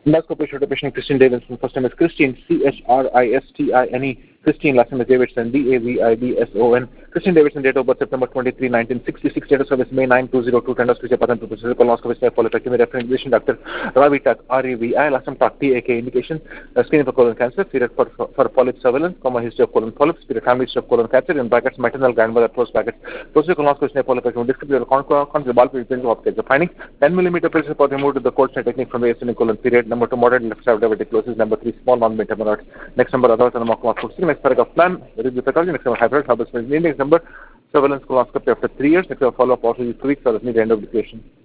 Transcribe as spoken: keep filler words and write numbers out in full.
Endoscopy showed the patient Christine Davidson. First name is Christine, C H R I S T I N E. Christine, last name is Davidson, D A V I D S O N. Christine Davidson, date of birth September twenty-third, nineteen sixty-six, date of service May ninth, two thousand two. Endoscopy pattern to physical colonoscopy step followed by reference Doctor Ravi Tak, R A V I, last name Tak, T A K, indication uh, screening for colon cancer, period for, for, for polyp surveillance, comma history of colon polyps, period family history of colon cancer, in brackets maternal grandmother, close brackets, procedure colonoscopy step followed by descriptive of the bulk of the finding, ten millimeter pressure report removed to the cold technique from the ascending colon period, number two moderate left side diverticulosis, number three small non-beta hemorrhoids, next number other than the next paragraph plan, read the pathology, next number hybrid, next number surveillance colonoscopy after three years, next number follow-up also two weeks or the end of the patient.